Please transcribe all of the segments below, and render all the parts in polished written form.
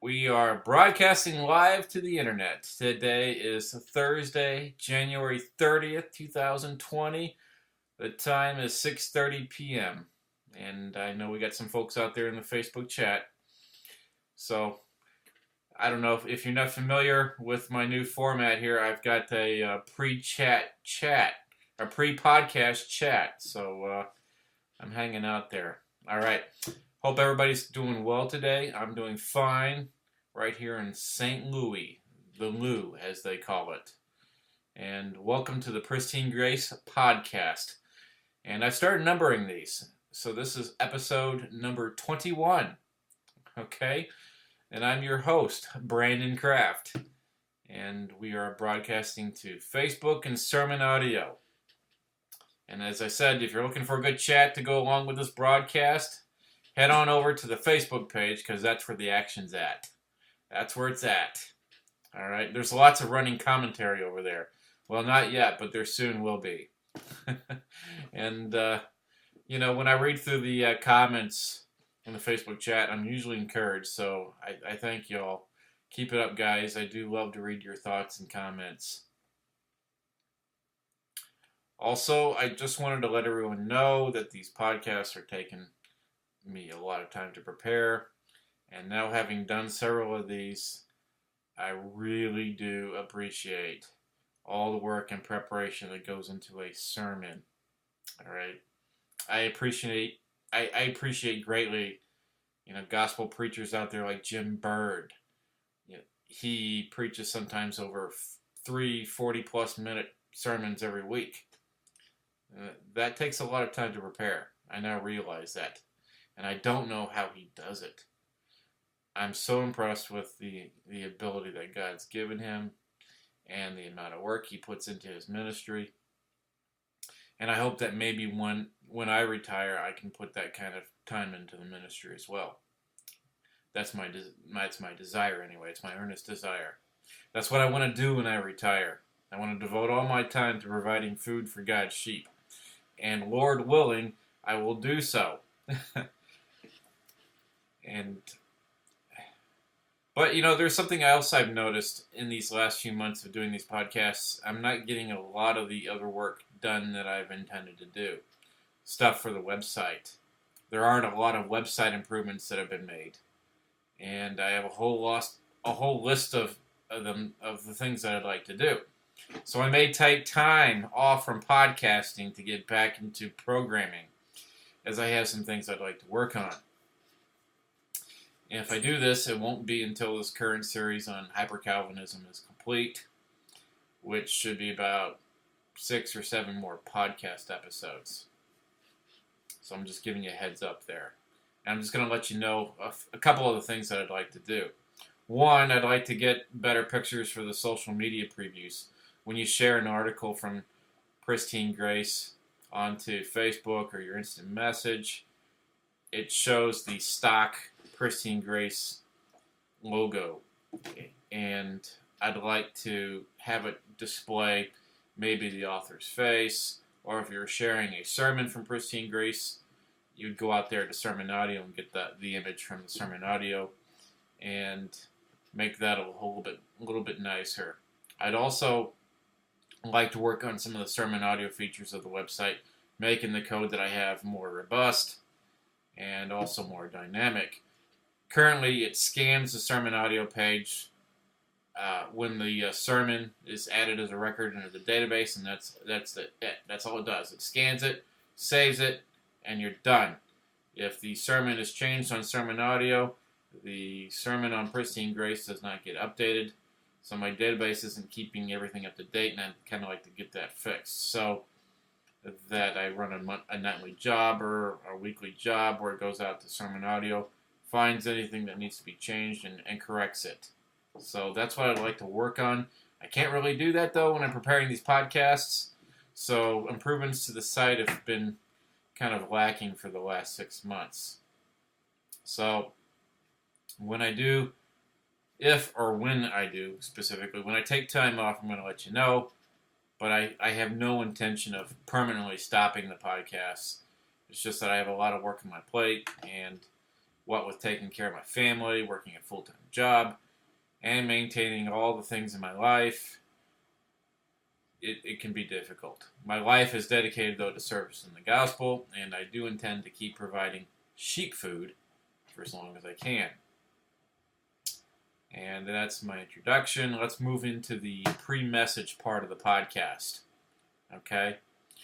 We are broadcasting live to the internet. Today is Thursday, January 30th, 2020. The time is 6:30 p.m. And I know we got some folks out there in the Facebook chat. So, I don't know if you're not familiar with my new format here. I've got a a pre-podcast chat. So, I'm hanging out there. All right. Hope everybody's doing well today. I'm doing fine right here in St. Louis, the Lou, as they call it. And welcome to the Pristine Grace podcast. And I've started numbering these. So this is episode number 21. Okay? And I'm your host, Brandon Kraft. And we are broadcasting to Facebook and Sermon Audio. And as I said, if you're looking for a good chat to go along with this broadcast, head on over to the Facebook page because that's where the action's at. That's where it's at. All right. There's lots of running commentary over there. Well, not yet, but there soon will be. And, when I read through the comments in the Facebook chat, I'm usually encouraged. So I thank you all. Keep it up, guys. I do love to read your thoughts and comments. Also, I just wanted to let everyone know that these podcasts are taking me a lot of time to prepare, and now having done several of these, I really do appreciate all the work and preparation that goes into a sermon. All right, I appreciate greatly, gospel preachers out there like Jim Bird. He preaches sometimes over 40+ minute sermons every week. That takes a lot of time to prepare. I now realize that. And I don't know how he does it. I'm so impressed with the ability that God's given him and the amount of work he puts into his ministry. And I hope that maybe when I retire, I can put that kind of time into the ministry as well. That's my desire anyway. It's my earnest desire. That's what I want to do when I retire. I want to devote all my time to providing food for God's sheep. And Lord willing, I will do so. But there's something else I've noticed in these last few months of doing these podcasts. I'm not getting a lot of the other work done that I've intended to do. Stuff for the website. There aren't a lot of website improvements that have been made. And I have a whole list of the things that I'd like to do. So I may take time off from podcasting to get back into programming, as I have some things I'd like to work on. And if I do this, it won't be until this current series on Hyper-Calvinism is complete, which should be about 6 or 7 more podcast episodes. So I'm just giving you a heads up there. And I'm just going to let you know a couple of the things that I'd like to do. One, I'd like to get better pictures for the social media previews. When you share an article from Pristine Grace onto Facebook or your instant message, it shows the stock Pristine Grace logo. And I'd like to have it display maybe the author's face, or if you're sharing a sermon from Pristine Grace, you'd go out there to Sermon Audio and get the image from the Sermon Audio and make that a little bit nicer. I'd also like to work on some of the Sermon Audio features of the website, making the code that I have more robust and also more dynamic. Currently, it scans the Sermon Audio page when the sermon is added as a record into the database, and that's it. That's all it does. It scans it, saves it, and you're done. If the sermon is changed on Sermon Audio, the sermon on Pristine Grace does not get updated. So my database isn't keeping everything up to date, and I'd kind of like to get that fixed. So that I run a nightly job or a weekly job where it goes out to Sermon Audio, finds anything that needs to be changed, and corrects it. So that's what I'd like to work on. I can't really do that, though, when I'm preparing these podcasts. So improvements to the site have been kind of lacking for the last 6 months. So when I do, when I take time off, I'm going to let you know. But I have no intention of permanently stopping the podcasts. It's just that I have a lot of work on my plate, and what with taking care of my family, working a full-time job, and maintaining all the things in my life, it can be difficult. My life is dedicated, though, to service in the gospel, and I do intend to keep providing sheep food for as long as I can. And that's my introduction. Let's move into the pre-message part of the podcast. Okay?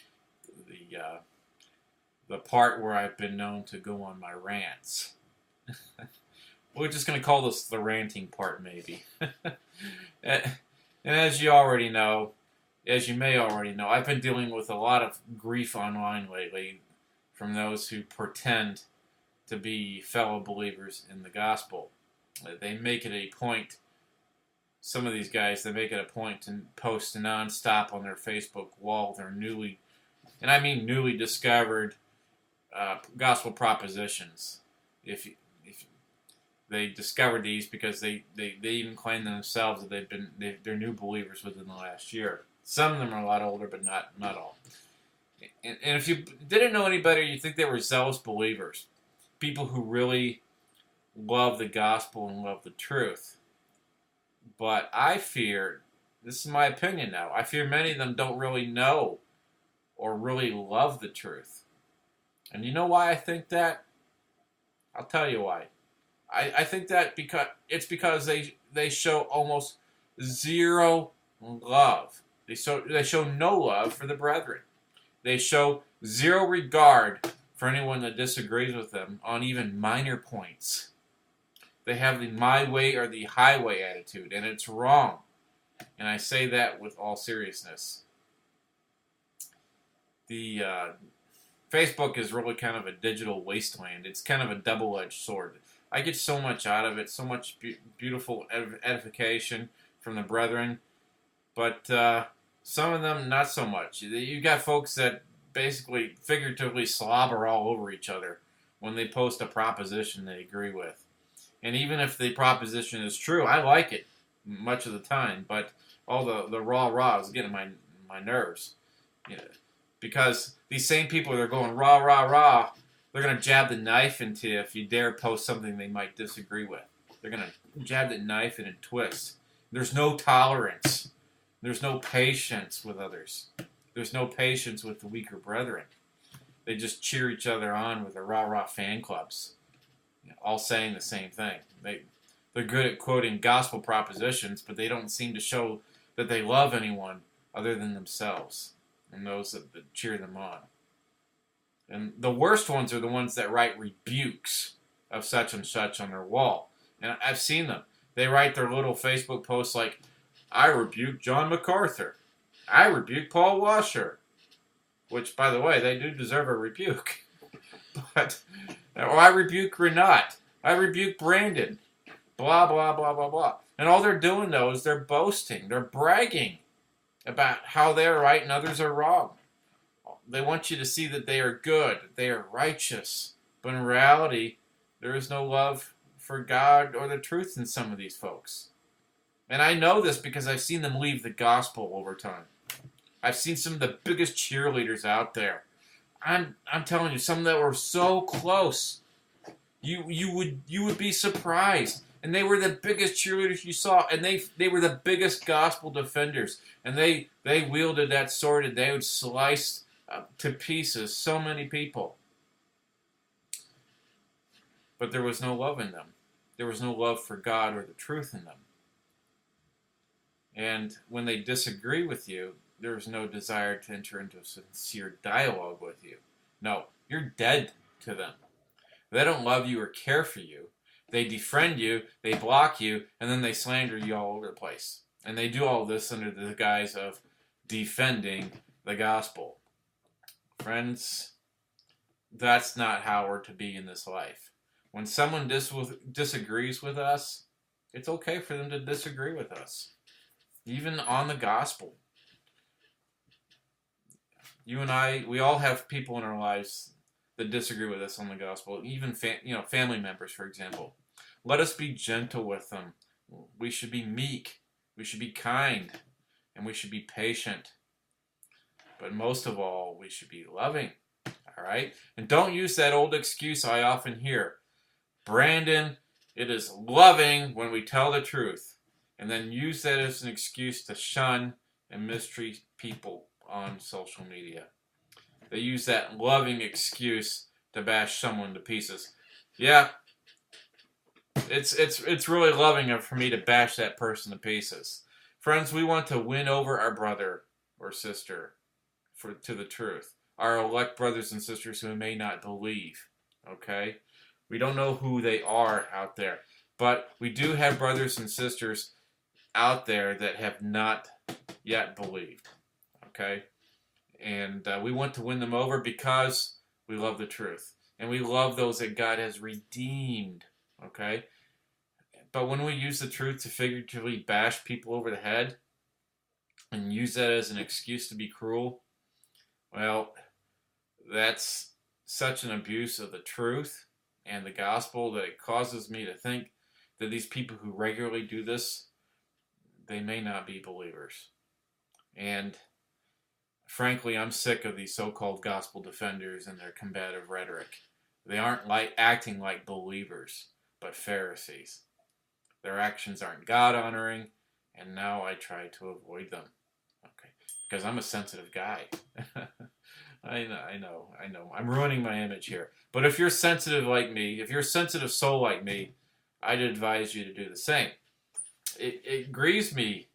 The part where I've been known to go on my rants. We're just going to call this the ranting part, maybe. And as you already know, as you may already know, I've been dealing with a lot of grief online lately from those who pretend to be fellow believers in the gospel. They make it a point, some of these guys, they make it a point to post nonstop on their Facebook wall their newly discovered gospel propositions. If they discovered these because they even claim themselves that they're new believers within the last year. Some of them are a lot older, but not all. And if you didn't know any better, you'd think they were zealous believers, people who really love the gospel and love the truth. But I fear, this is my opinion now, I fear many of them don't really know or really love the truth. And you know why I think that? I'll tell you why. I think that because they show almost zero love. They show no love for the brethren. They show zero regard for anyone that disagrees with them on even minor points. They have the my way or the highway attitude, and it's wrong. And I say that with all seriousness. The Facebook is really kind of a digital wasteland. It's kind of a double-edged sword. I get so much out of it, so much beautiful edification from the brethren, but some of them not so much. You got folks that basically figuratively slobber all over each other when they post a proposition they agree with. And even if the proposition is true, I like it much of the time, but all the rah is getting my nerves. You know, because these same people that are going rah, they're going to jab the knife into you if you dare post something they might disagree with. They're going to jab that knife in and twist. There's no tolerance. There's no patience with others. There's no patience with the weaker brethren. They just cheer each other on with their rah fan clubs, all saying the same thing. They're good at quoting gospel propositions, but they don't seem to show that they love anyone other than themselves and those that cheer them on. And the worst ones are the ones that write rebukes of such and such on their wall. And I've seen them. They write their little Facebook posts like, I rebuke John MacArthur. I rebuke Paul Washer. Which, by the way, they do deserve a rebuke. But, or I rebuke Renat. I rebuke Brandon. Blah, blah, blah, blah, blah. And all they're doing, though, is they're boasting. They're bragging about how they're right and others are wrong. They want you to see that they are good, they are righteous. But in reality, there is no love for God or the truth in some of these folks. And I know this because I've seen them leave the gospel over time. I've seen some of the biggest cheerleaders out there. I'm telling you, some that were so close. You would be surprised. And they were the biggest cheerleaders you saw, and they were the biggest gospel defenders. And they wielded that sword, and they would slice to pieces so many people. But there was no love in them. There was no love for God or the truth in them. And when they disagree with you, there is no desire to enter into a sincere dialogue with you. No, you're dead to them. They don't love you or care for you. They defriend you, they block you, and then they slander you all over the place. And they do all this under the guise of defending the gospel. Friends, that's not how we're to be in this life. When someone disagrees with us, it's okay for them to disagree with us, even on the gospel. You and I, we all have people in our lives that disagree with us on the gospel, even family members, for example. Let us be gentle with them. We should be meek. We should be kind. And we should be patient. But most of all, we should be loving. All right? And don't use that old excuse I often hear. Brandon, it is loving when we tell the truth and then use that as an excuse to shun and mistreat people on social media. They use that loving excuse to bash someone to pieces. Yeah, it's really loving for me to bash that person to pieces. Friends, we want to win over our brother or sister to the truth. Our elect brothers and sisters who may not believe. Okay? We don't know who they are out there. But we do have brothers and sisters out there that have not yet believed. Okay? And we want to win them over because we love the truth. And we love those that God has redeemed. Okay? But when we use the truth to figuratively bash people over the head and use that as an excuse to be cruel, well, that's such an abuse of the truth and the gospel that it causes me to think that these people who regularly do this, they may not be believers. And frankly, I'm sick of these so-called gospel defenders and their combative rhetoric. They aren't acting like believers, but Pharisees. Their actions aren't God-honoring, and now I try to avoid them. Okay, because I'm a sensitive guy. I know. I'm ruining my image here. But if you're sensitive like me, if you're a sensitive soul like me, I'd advise you to do the same. It grieves me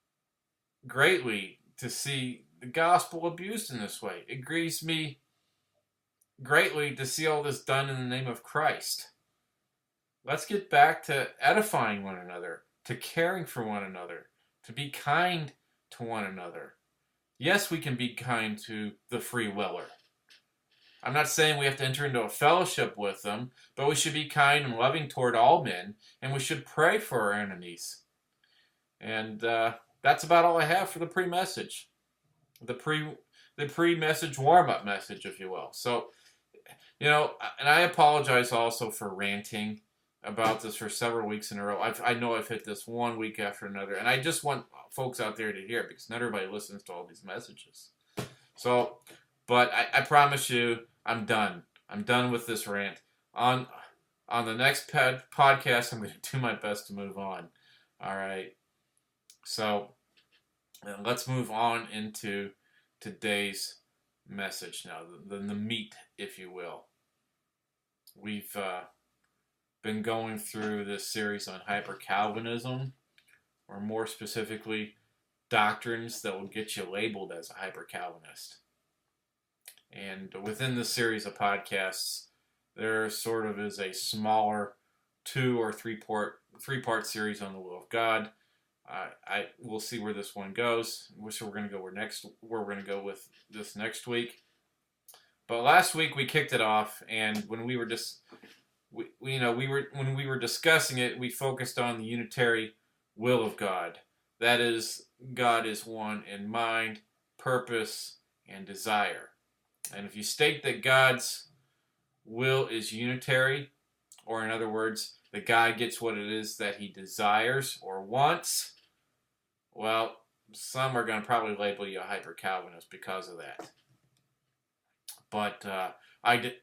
greatly to see the gospel abused in this way. It grieves me greatly to see all this done in the name of Christ. Let's get back to edifying one another, to caring for one another, to be kind to one another. Yes, we can be kind to the free willer. I'm not saying we have to enter into a fellowship with them, but we should be kind and loving toward all men, and we should pray for our enemies. And that's about all I have for the pre-message. The pre-message warm-up message, if you will. So, and I apologize also for ranting about this for several weeks in a row. I know I've hit this one week after another, and I just want folks out there to hear it because not everybody listens to all these messages. So, but I promise you, I'm done. I'm done with this rant. On the next podcast, I'm going to do my best to move on. All right. So, let's move on into today's message now, the meat, if you will. We've been going through this series on hyper-Calvinism, or more specifically, doctrines that will get you labeled as a hyper-Calvinist. And within this series of podcasts, there sort of is a smaller 2 or 3-part series on the will of God. We'll see where this one goes. So we're going to go where we're going to go with this next week. But last week we kicked it off, and when we were when we were discussing it, we focused on the unitary will of God. That is, God is one in mind, purpose, and desire. And if you state that God's will is unitary, or in other words, that God gets what it is that he desires or wants, well, some are going to probably label you a hyper-Calvinist because of that. But I'd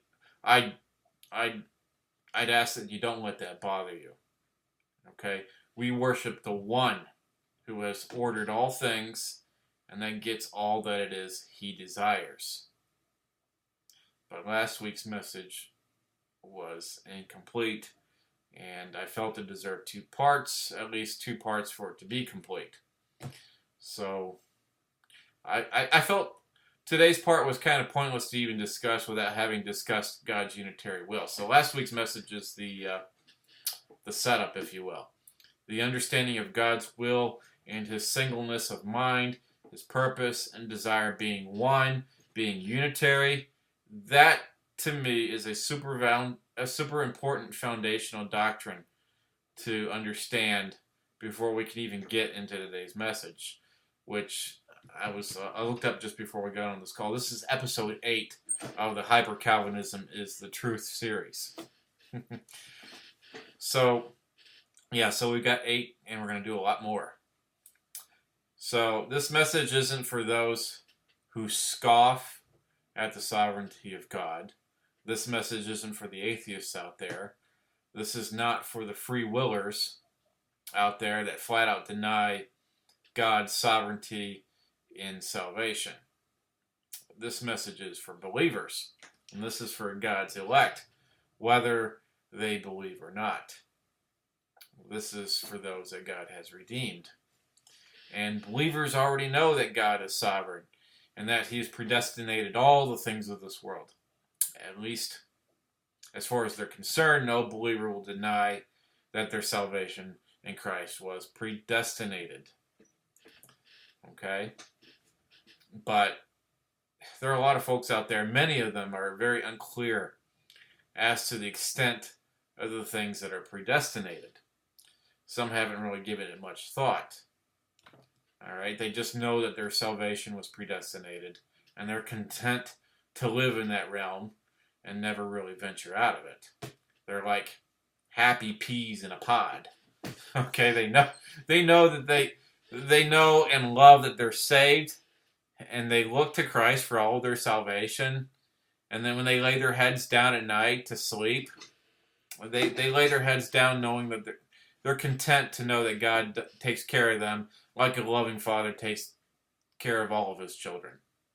ask that you don't let that bother you. Okay? We worship the one who has ordered all things and then gets all that it is he desires. But last week's message was incomplete, and I felt it deserved 2 parts, at least 2 parts for it to be complete. So I felt today's part was kind of pointless to even discuss without having discussed God's unitary will. So last week's message is the setup, if you will. The understanding of God's will and his singleness of mind, his purpose and desire being one, being unitary. That, to me, is a super important foundational doctrine to understand before we can even get into today's message, which I looked up just before we got on this call. This is episode 8 of the Hyper-Calvinism is the Truth series. So we've got 8, and we're going to do a lot more. So this message isn't for those who scoff at the sovereignty of God. This message isn't for the atheists out there. This is not for the free willers out there that flat out deny God's sovereignty in salvation. This message is for believers, and this is for God's elect, whether they believe or not. This is for those that God has redeemed. And believers already know that God is sovereign and that He has predestinated all the things of this world. At least, as far as they're concerned, no believer will deny that their salvation in Christ was predestinated. Okay? But there are a lot of folks out there, many of them are very unclear as to the extent of the things that are predestinated. Some haven't really given it much thought. All right? They just know that their salvation was predestinated, and they're content to live in that realm and never really venture out of it. They're like happy peas in a pod. Okay, they know that they know and love that they're saved, and they look to Christ for all of their salvation. And then when they lay their heads down at night to sleep, they lay their heads down knowing that they're content to know that God takes care of them like a loving father takes care of all of his children.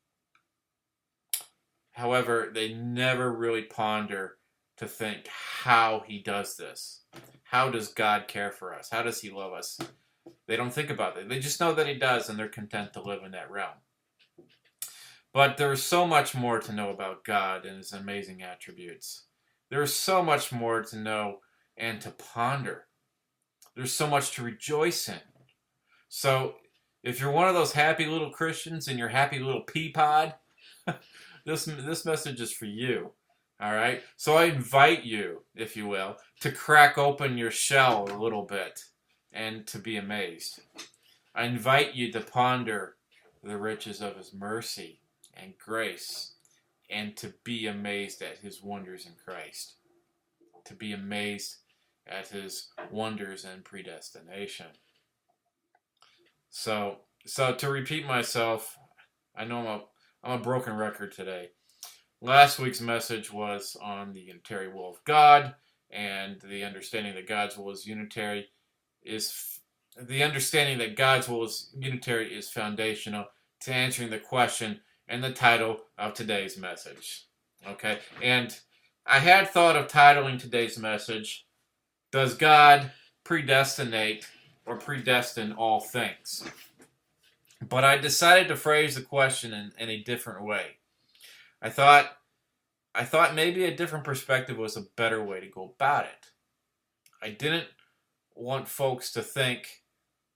However, they never really ponder to think how He does this. How does God care for us? How does He love us? They don't think about it. They just know that He does, and they're content to live in that realm. But there's so much more to know about God and His amazing attributes. There's so much more to know and to ponder. There's so much to rejoice in. So, if you're one of those happy little Christians in your happy little pea pod, this message is for you. All right? So I invite you, if you will, to crack open your shell a little bit and to be amazed. I invite you to ponder the riches of His mercy and grace and to be amazed at His wonders in Christ. To be amazed at His wonders and predestination. So to repeat myself, I know I'm a broken record today. Last week's message was on the unitary will of God, and the understanding that God's will is unitary is foundational to answering the question and the title of today's message. Okay, and I had thought of titling today's message, "Does God predestinate or predestine all things?" But I decided to phrase the question in a different way. I thought maybe a different perspective was a better way to go about it. I didn't want folks to think.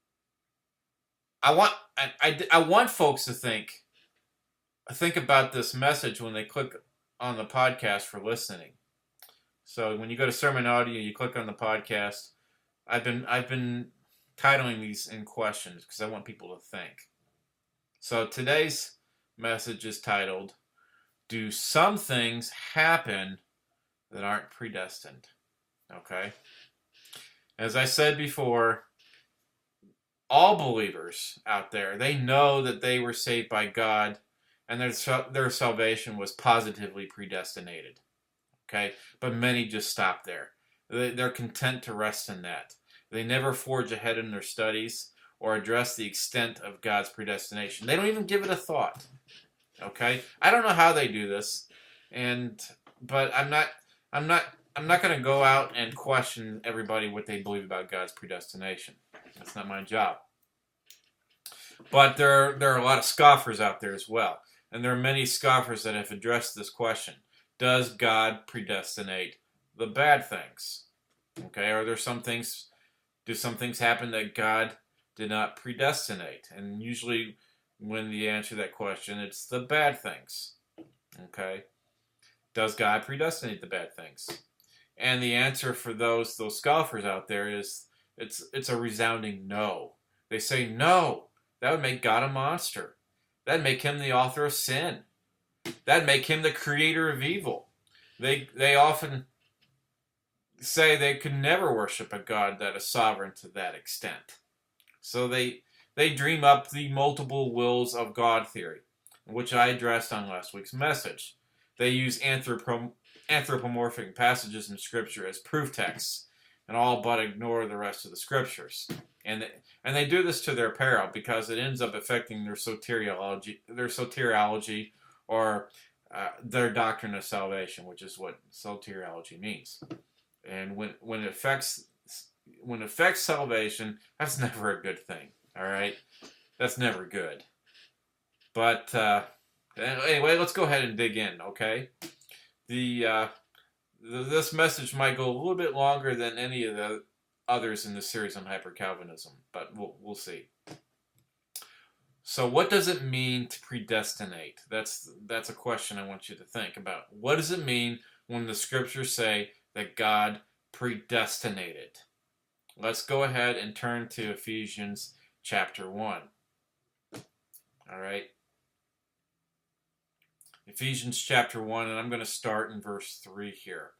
I want folks to think about this message when they click on the podcast for listening. So when you go to Sermon Audio, you click on the podcast. I've been titling these in questions because I want people to think. So today's message is titled, "Do some things happen that aren't predestined?" Okay? As I said before, all believers out there, they know that they were saved by God and their salvation was positively predestinated. Okay? But many just stop there. They're content to rest in that. They never forge ahead in their studies or address the extent of God's predestination. They don't even give it a thought. Okay? I don't know how they do this, but I'm not going to go out and question everybody what they believe about God's predestination. That's not my job. But there are a lot of scoffers out there as well. And there are many scoffers that have addressed this question. Does God predestinate the bad things? Okay, do some things happen that God did not predestinate? And usually when you answer that question, it's the bad things. Okay? Does God predestinate the bad things? And the answer for those scoffers out there is it's a resounding no. They say no. That would make God a monster. That'd make Him the author of sin. That'd make Him the creator of evil. They often say they could never worship a God that is sovereign to that extent. So they dream up the multiple wills of God theory, which I addressed on last week's message. They use anthropomorphic passages in Scripture as proof texts and all but ignore the rest of the Scriptures. And they do this to their peril because it ends up affecting their soteriology or their doctrine of salvation, which is what soteriology means. And when it affects salvation, that's never a good thing. All right, that's never good. But anyway, let's go ahead and dig in. Okay, this message might go a little bit longer than any of the others in the series on hyper-Calvinism, but we'll see. So what does it mean to predestinate? That's a question I want you to think about. What does it mean when the Scriptures say that God predestinated? Let's go ahead and turn to Ephesians chapter 1. All right. Ephesians chapter 1, and I'm going to start in verse 3 here.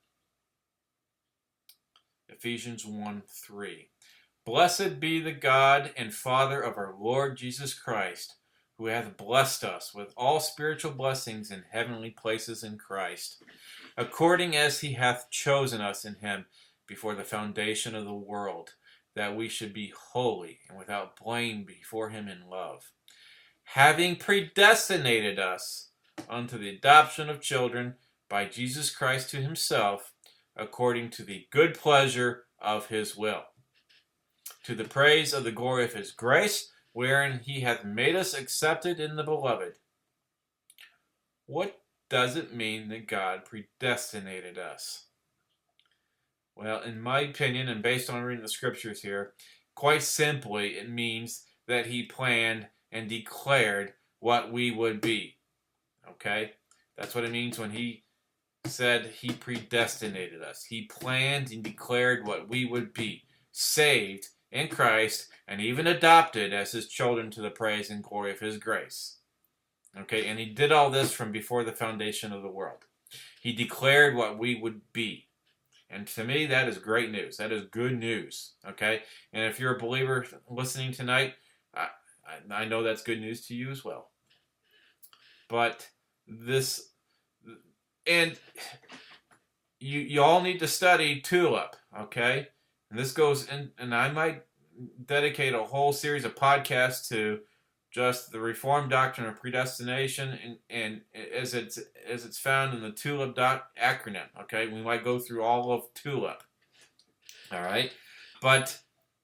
Ephesians 1:3. Blessed be the God and Father of our Lord Jesus Christ, who hath blessed us with all spiritual blessings in heavenly places in Christ, according as he hath chosen us in him before the foundation of the world, that we should be holy and without blame before him in love, having predestinated us unto the adoption of children by Jesus Christ to himself, according to the good pleasure of his will, to the praise of the glory of his grace, wherein he hath made us accepted in the beloved. What does it mean that God predestinated us? Well, in my opinion, and based on reading the Scriptures here, quite simply, it means that he planned and declared what we would be. Okay? That's what it means when he said he predestinated us. He planned and declared what we would be, saved in Christ and even adopted as his children to the praise and glory of his grace. Okay? And he did all this from before the foundation of the world. He declared what we would be. And to me, that is great news. That is good news. Okay? And if you're a believer listening tonight, I know that's good news to you as well. But this, and you all need to study Tulip, okay? And this goes in, and I might dedicate a whole series of podcasts to just the Reformed doctrine of predestination, and as it's found in the Tulip acronym, okay? We might go through all of Tulip, all right? But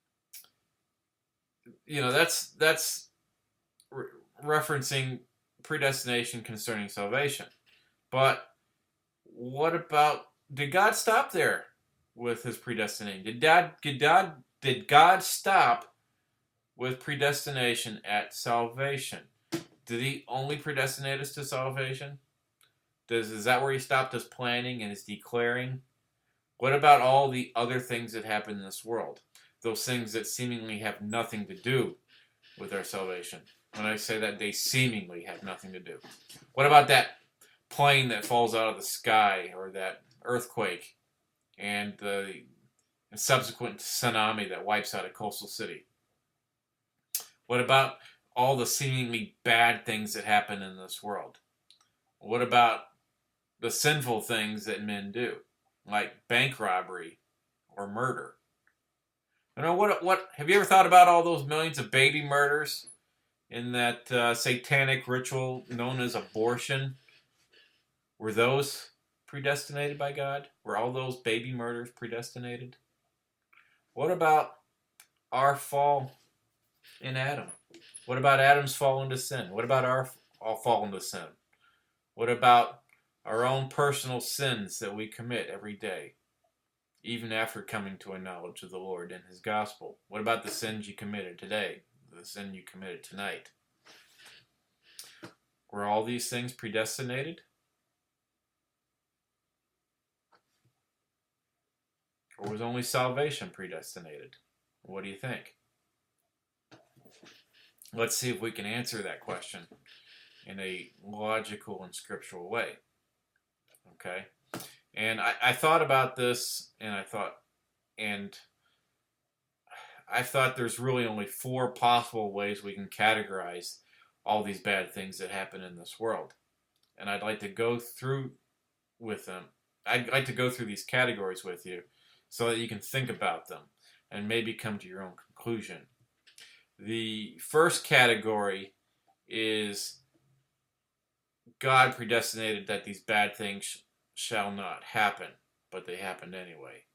that's referencing predestination concerning salvation. But what about, did God stop there with his predestinating? Did God stop with predestination at salvation? Did he only predestinate us to salvation? Is that where he stopped his planning and his declaring? What about all the other things that happen in this world? Those things that seemingly have nothing to do with our salvation. When I say that, they seemingly have nothing to do. What about that plane that falls out of the sky, or that earthquake, and the subsequent tsunami that wipes out a coastal city? What about all the seemingly bad things that happen in this world? What about the sinful things that men do, like bank robbery or murder? What have you ever thought about all those millions of baby murders in that satanic ritual known as abortion? Were those predestinated by God? Were all those baby murders predestinated? What about our fall in Adam? What about Adam's fall into sin? What about our fall into sin? What about our own personal sins that we commit every day, even after coming to a knowledge of the Lord and his gospel? What about the sins you committed today, the sin you committed tonight? Were all these things predestinated? Or was only salvation predestinated? What do you think? Let's see if we can answer that question in a logical and scriptural way. Okay? And I thought about this, and I thought there's really only 4 possible ways we can categorize all these bad things that happen in this world. And I'd like to go through with them I'd like to go through these categories with you so that you can think about them and maybe come to your own conclusion. The first category is God predestinated that these bad things shall not happen, but they happened anyway.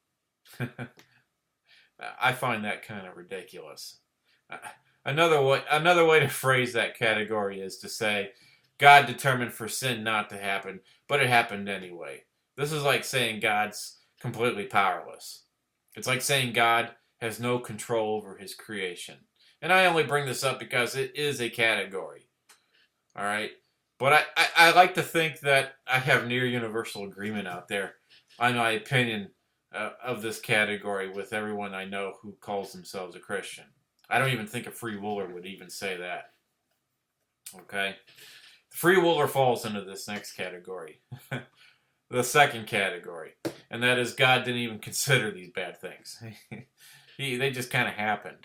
I find that kind of ridiculous. Another way to phrase that category is to say, God determined for sin not to happen, but it happened anyway. This is like saying God's completely powerless. It's like saying God has no control over his creation. And I only bring this up because it is a category. All right? But I like to think that I have near universal agreement out there on my opinion of this category with everyone I know who calls themselves a Christian. I don't even think a free willer would even say that. Okay? The free willer falls into this next category. The second category. And that is God didn't even consider these bad things. They just kind of happened.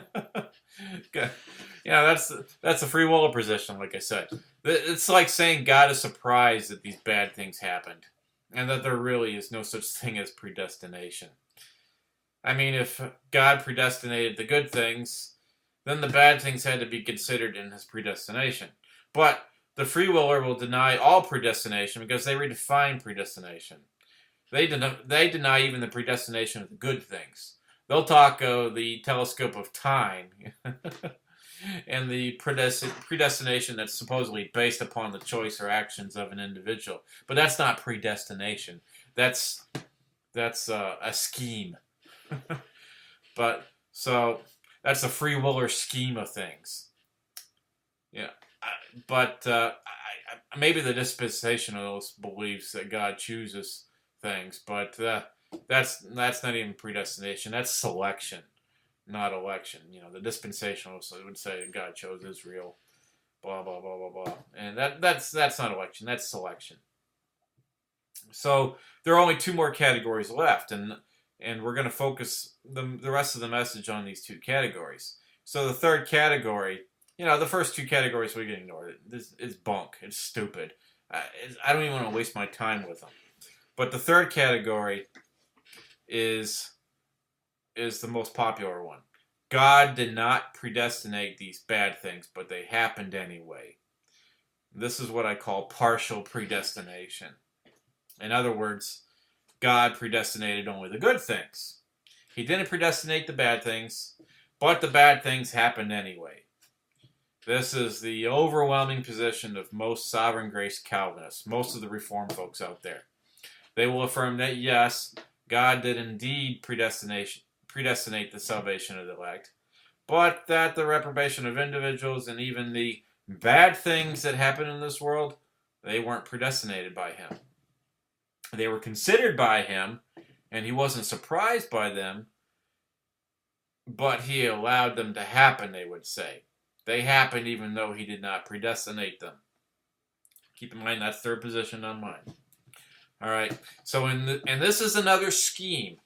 That's a free willer position, like I said. It's like saying God is surprised that these bad things happened. And that there really is no such thing as predestination. I mean, if God predestinated the good things, then the bad things had to be considered in his predestination. But the free willer will deny all predestination because they redefine predestination. They deny even the predestination of the good things. They'll talk of the telescope of time and the predestination that's supposedly based upon the choice or actions of an individual. But that's not predestination. That's a scheme. But so that's a free willer scheme of things. Yeah, but maybe the dispensationalist believes that God chooses things, but that's not even predestination. That's selection, not election. You know, the dispensationalists would say God chose Israel, blah blah blah blah blah, and that's not election. That's selection. So there are only two more categories left, and we're going to focus the rest of the message on these two categories. So the third category, the first two categories we can ignore. This is bunk. It's stupid. I don't even want to waste my time with them. But the third category is the most popular one. God did not predestinate these bad things, but they happened anyway. This is what I call partial predestination. In other words, God predestinated only the good things. He didn't predestinate the bad things, but the bad things happened anyway. This is the overwhelming position of most sovereign grace Calvinists, most of the Reformed folks out there. They will affirm that, yes, God did indeed predestinate the salvation of the elect, but that the reprobation of individuals and even the bad things that happen in this world, they weren't predestinated by him. They were considered by him, and he wasn't surprised by them, but he allowed them to happen, they would say. They happened even though he did not predestinate them. Keep in mind, that's third position on mine. All right. So, and this is another scheme.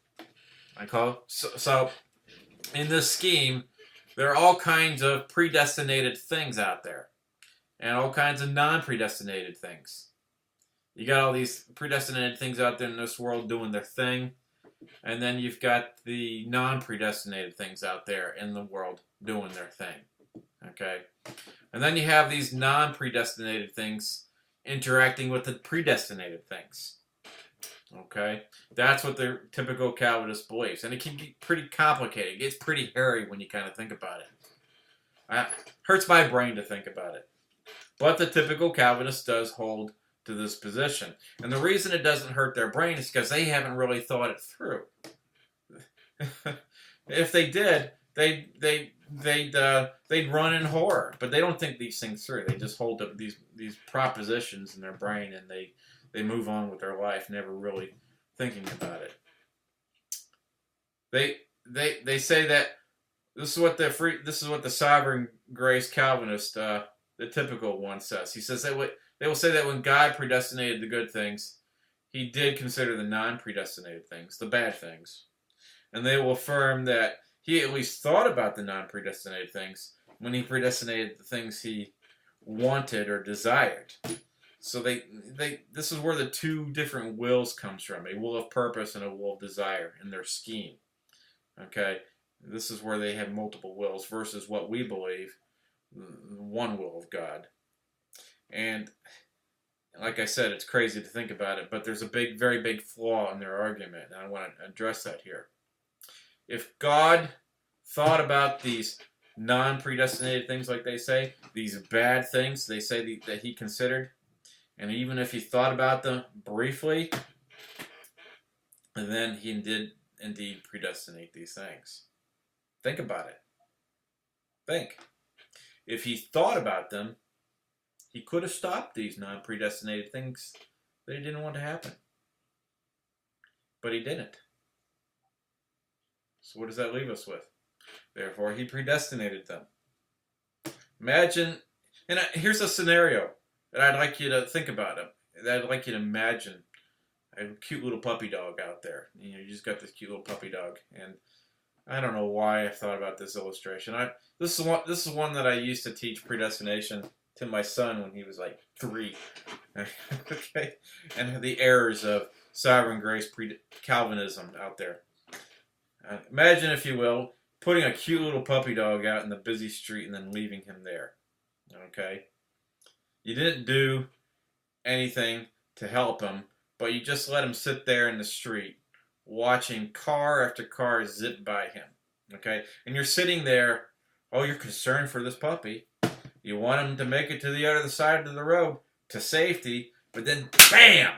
So in this scheme, there are all kinds of predestinated things out there, and all kinds of non-predestinated things. You got all these predestinated things out there in this world doing their thing, and then you've got the non-predestinated things out there in the world doing their thing. Okay? And then you have these non-predestinated things interacting with the predestinated things. Okay? That's what the typical Calvinist believes. And it can be pretty complicated. It gets pretty hairy when you kind of think about it. Hurts my brain to think about it. But the typical Calvinist does hold to this position. And the reason it doesn't hurt their brain is because they haven't really thought it through. If they did, they'd run in horror. But they don't think these things through. They just hold up these propositions in their brain, and they move on with their life, never really thinking about it. They say that this is what the sovereign grace Calvinist, the typical one, says. He says that they will say that when God predestinated the good things, he did consider the non-predestinated things, the bad things. And they will affirm that he at least thought about the non-predestinated things when he predestinated the things he wanted or desired. So this is where the two different wills comes from: a will of purpose and a will of desire in their scheme. Okay, this is where they have multiple wills versus what we believe, one will of God. And like I said, it's crazy to think about it, but there's a very big flaw in their argument, and I want to address that here. If God thought about these non-predestinated things, like they say, these bad things they say that he considered, and even if he thought about them briefly, then he did indeed predestinate these things. Think about it. Think. If he thought about them, he could have stopped these non-predestinated things that he didn't want to happen. But he didn't. So what does that leave us with? Therefore, he predestinated them. Imagine, and here's a scenario that I'd like you to think about. That I'd like you to imagine a cute little puppy dog out there. You just got this cute little puppy dog, and I don't know why I thought about this illustration. This is one that I used to teach predestination to my son when he was like 3. Okay, and the errors of sovereign grace Calvinism out there. Imagine, if you will, putting a cute little puppy dog out in the busy street and then leaving him there. Okay, you didn't do anything to help him, but you just let him sit there in the street watching car after car zip by him. Okay, and you're sitting there. Oh, you're concerned for this puppy. You want him to make it to the other side of the road to safety, but then BAM!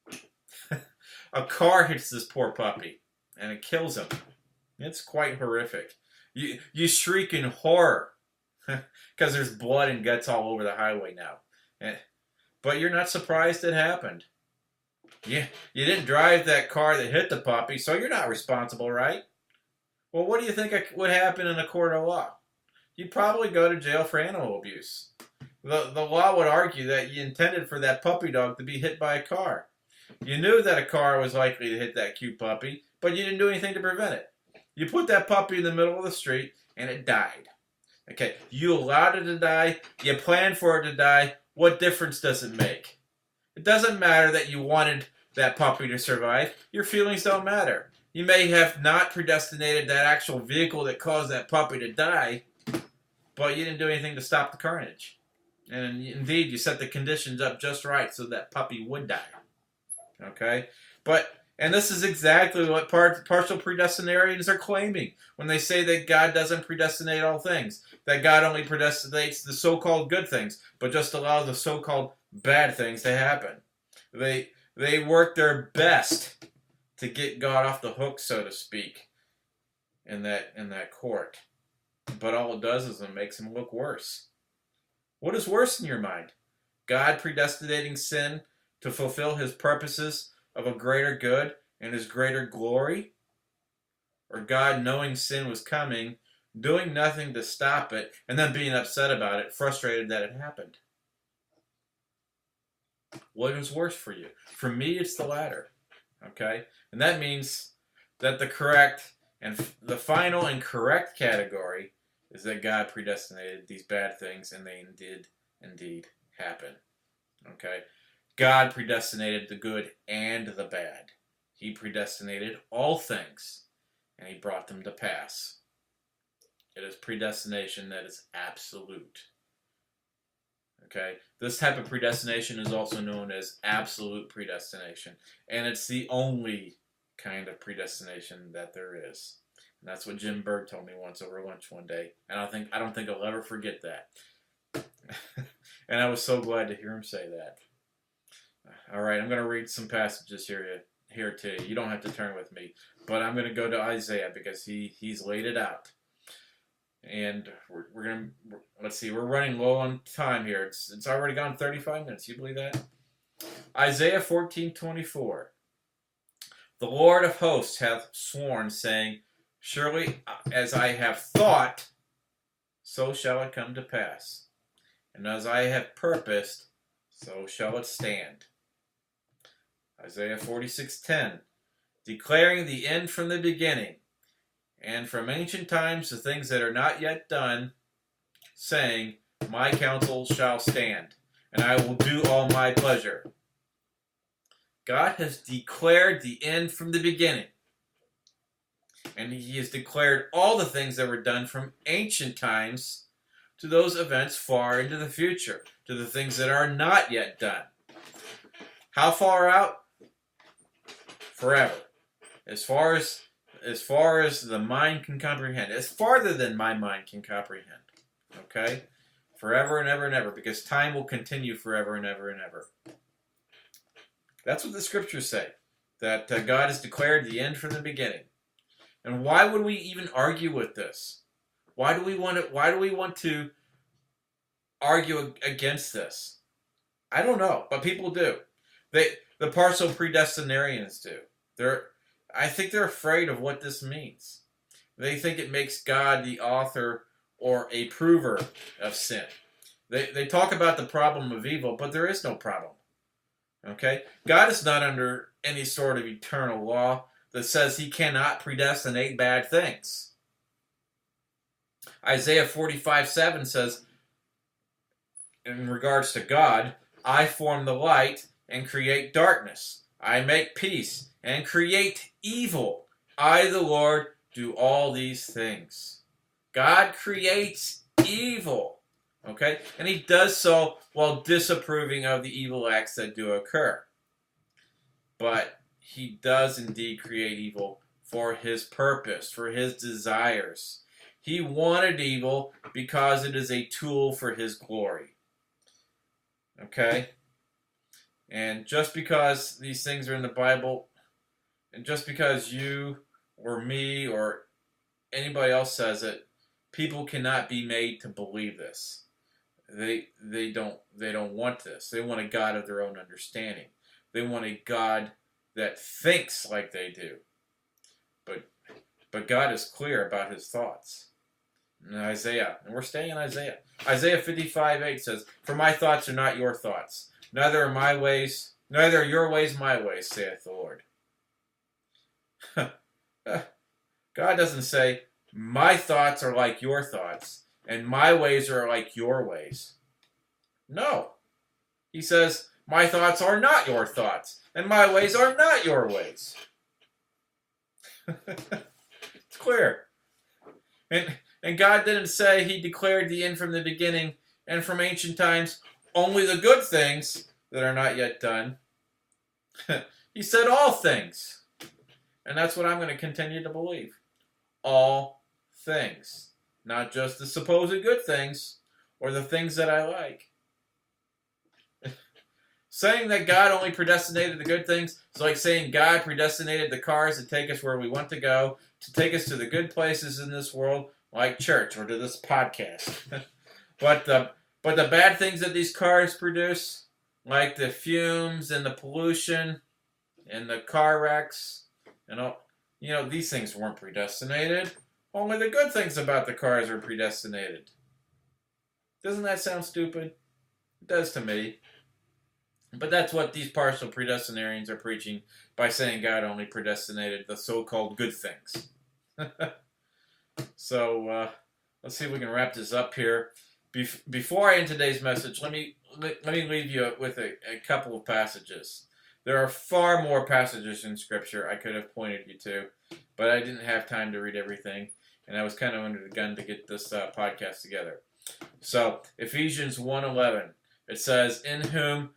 A car hits this poor puppy, and it kills him. It's quite horrific. You shriek in horror because there's blood and guts all over the highway now. But you're not surprised it happened. You didn't drive that car that hit the puppy, so you're not responsible, right? Well, what do you think would happen in a court of law? You'd probably go to jail for animal abuse. The law would argue that you intended for that puppy dog to be hit by a car. You knew that a car was likely to hit that cute puppy, but you didn't do anything to prevent it. You put that puppy in the middle of the street, and it died. Okay, you allowed it to die. You planned for it to die. What difference does it make? It doesn't matter that you wanted that puppy to survive. Your feelings don't matter. You may have not predestinated that actual vehicle that caused that puppy to die, but you didn't do anything to stop the carnage. And indeed, you set the conditions up just right so that puppy would die. Okay? And this is exactly what partial predestinarians are claiming when they say that God doesn't predestinate all things. That God only predestinates the so-called good things, but just allows the so-called bad things to happen. They work their best to get God off the hook, so to speak, in that court. But all it does is it makes him look worse. What is worse in your mind? God predestinating sin to fulfill his purposes of a greater good and his greater glory? Or God knowing sin was coming, doing nothing to stop it, and then being upset about it, frustrated that it happened? What is worse for you? For me, it's the latter. Okay? And that means that the correct and the final and correct category is that God predestinated these bad things, and they did indeed happen. Okay? God predestinated the good and the bad. He predestinated all things, and he brought them to pass. It is predestination that is absolute. Okay? This type of predestination is also known as absolute predestination, and it's the only kind of predestination that there is. And that's what Jim Berg told me once over lunch one day, and I don't think I'll ever forget that. And I was so glad to hear him say that. All right, I'm going to read some passages here to you. You don't have to turn with me, but I'm going to go to Isaiah because he's laid it out. And we're going to, let's see, we're running low on time here. It's already gone 35 minutes. You believe that? Isaiah 14:24. The Lord of hosts hath sworn, saying, surely as I have thought, so shall it come to pass. And as I have purposed, so shall it stand. Isaiah 46:10. Declaring the end from the beginning, and from ancient times the things that are not yet done, saying, my counsel shall stand, and I will do all my pleasure. God has declared the end from the beginning. And he has declared all the things that were done from ancient times to those events far into the future, to the things that are not yet done. How far out? Forever. As far as the mind can comprehend. It's farther than my mind can comprehend. Okay? Forever and ever and ever, because time will continue forever and ever and ever. That's what the scriptures say, that God has declared the end from the beginning. And why would we even argue with this? Why do we want to argue against this? I don't know, but people do. The partial predestinarians do. I think they're afraid of what this means. They think it makes God the author or a prover of sin. They talk about the problem of evil, but there is no problem. Okay? God is not under any sort of eternal law that says he cannot predestinate bad things. Isaiah 45:7 says, in regards to God, I form the light and create darkness. I make peace and create evil. I, the Lord, do all these things. God creates evil. Okay? And he does so while disapproving of the evil acts that do occur. But he does indeed create evil for his purpose, for his desires. He wanted evil because it is a tool for his glory. Okay? And just because these things are in the Bible, and just because you or me or anybody else says it, people cannot be made to believe this. They don't want this. They want a God of their own understanding. They want a God that thinks like they do. But God is clear about his thoughts. In Isaiah, and we're staying in Isaiah. Isaiah 55:8 says, "For my thoughts are not your thoughts, neither are your ways my ways, saith the Lord." God doesn't say, my thoughts are like your thoughts, and my ways are like your ways. No. He says, my thoughts are not your thoughts, and my ways are not your ways. It's clear. And God didn't say he declared the end from the beginning and from ancient times only the good things that are not yet done. He said all things. And that's what I'm going to continue to believe. All things. Not just the supposed good things or the things that I like. Saying that God only predestinated the good things is like saying God predestinated the cars to take us where we want to go, to take us to the good places in this world, like church or to this podcast. But the bad things that these cars produce, like the fumes and the pollution and the car wrecks, and all, these things weren't predestinated. Only the good things about the cars are predestinated. Doesn't that sound stupid? It does to me. But that's what these partial predestinarians are preaching by saying God only predestinated the so-called good things. So let's see if we can wrap this up here. Before I end today's message, let me leave you with a couple of passages. There are far more passages in Scripture I could have pointed you to, but I didn't have time to read everything, and I was kind of under the gun to get this podcast together. So Ephesians 1:11. It says, in whom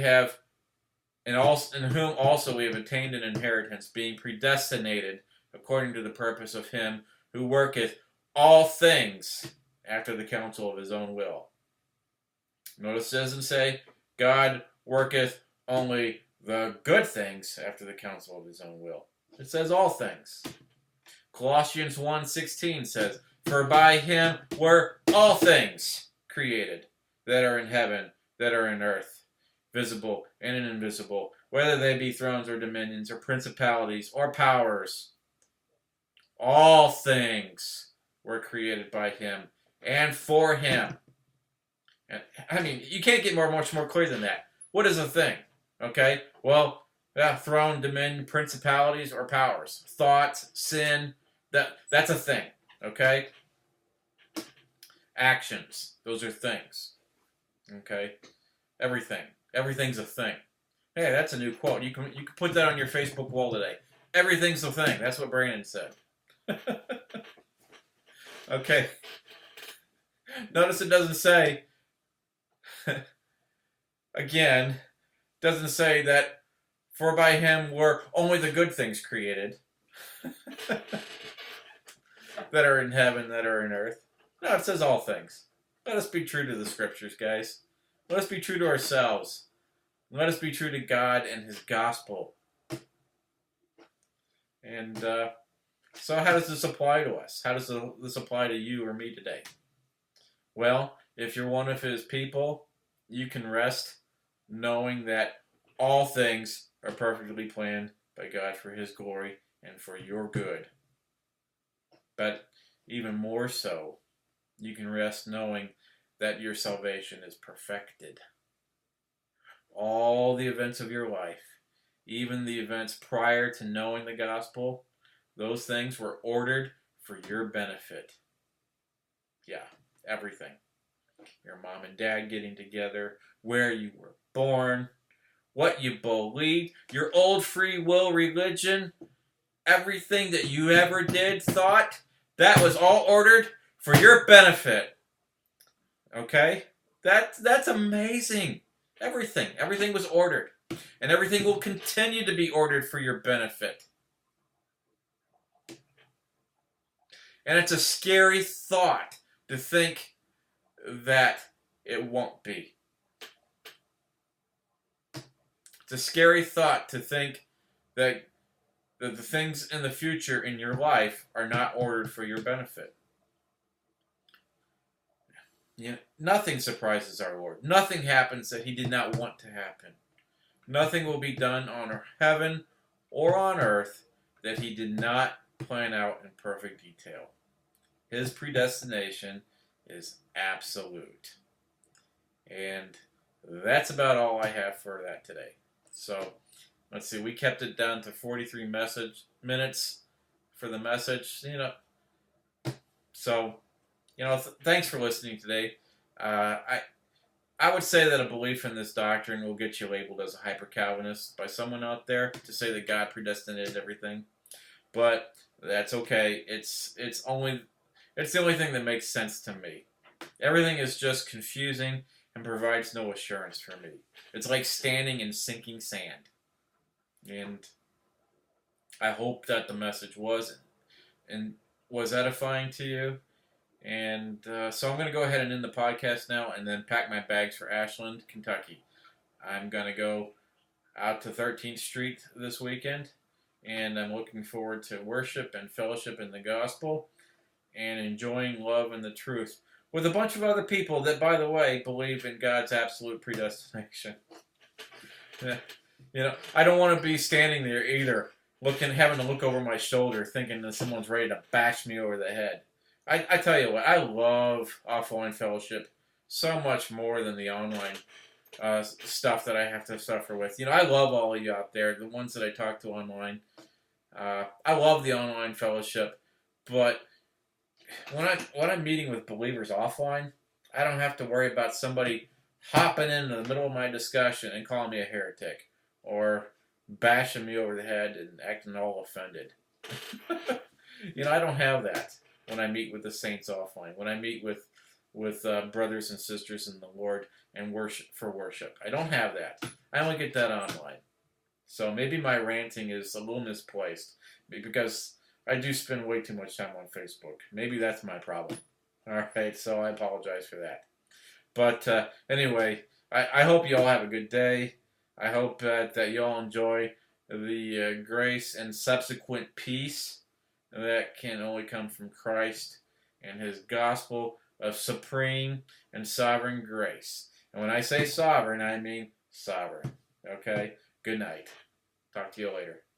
also we have attained an inheritance, being predestinated according to the purpose of him who worketh all things after the counsel of his own will. Notice it doesn't say God worketh only the good things after the counsel of his own will. It says all things. Colossians 1:16 says, for by him were all things created that are in heaven, that are in earth, visible and invisible, whether they be thrones or dominions or principalities or powers. All things were created by him and for him. And, you can't get much more clear than that. What is a thing? Okay? Well, throne, dominion, principalities, or powers. Thoughts, sin, that's a thing. Okay? Actions. Those are things. Okay? Everything. Everything's a thing. Hey, that's a new quote. You can put that on your Facebook wall today. Everything's a thing. That's what Brandon said. Okay. Notice it doesn't say, again, doesn't say that for by him were only the good things created that are in heaven, that are in earth. No, it says all things. Let us be true to the scriptures, guys. Let us be true to ourselves. Let us be true to God and His gospel. And so how does this apply to us? How does this apply to you or me today? Well, if you're one of His people, you can rest knowing that all things are perfectly planned by God for His glory and for your good. But even more so, you can rest knowing that your salvation is perfected. All the events of your life, even the events prior to knowing the gospel, those things were ordered for your benefit. Yeah, everything. Your mom and dad getting together, where you were born, what you believed, your old free will religion, everything that you ever did, thought, that was all ordered for your benefit. Okay? That's amazing. Everything was ordered. And everything will continue to be ordered for your benefit. And it's a scary thought to think that it won't be. It's a scary thought to think that the things in the future in your life are not ordered for your benefit. You know, nothing surprises our Lord. Nothing happens that He did not want to happen. Nothing will be done on heaven or on earth that He did not plan out in perfect detail. His predestination is absolute. And that's about all I have for that today. So, let's see, we kept it down to 43 minutes for the message. So, thanks for listening today. I would say that a belief in this doctrine will get you labeled as a hyper-Calvinist by someone out there to say that God predestinated everything. But that's okay. It's the only thing that makes sense to me. Everything is just confusing and provides no assurance for me. It's like standing in sinking sand. And I hope that the message was edifying to you. And so I'm going to go ahead and end the podcast now and then pack my bags for Ashland, Kentucky. I'm going to go out to 13th Street this weekend, and I'm looking forward to worship and fellowship in the gospel and enjoying love and the truth with a bunch of other people that, by the way, believe in God's absolute predestination. I don't want to be standing there either, having to look over my shoulder thinking that someone's ready to bash me over the head. I tell you what, I love offline fellowship so much more than the online stuff that I have to suffer with. I love all of you out there, the ones that I talk to online. I love the online fellowship, but when I'm meeting with believers offline, I don't have to worry about somebody hopping into the middle of my discussion and calling me a heretic or bashing me over the head and acting all offended. I don't have that when I meet with the saints offline, when I meet with brothers and sisters in the Lord and worship. I don't have that. I only get that online. So maybe my ranting is a little misplaced because I do spend way too much time on Facebook. Maybe that's my problem. All right, so I apologize for that. But anyway, I hope you all have a good day. I hope that you all enjoy the grace and subsequent peace that can only come from Christ and His gospel of supreme and sovereign grace. And when I say sovereign, I mean sovereign. Okay? Good night. Talk to you later.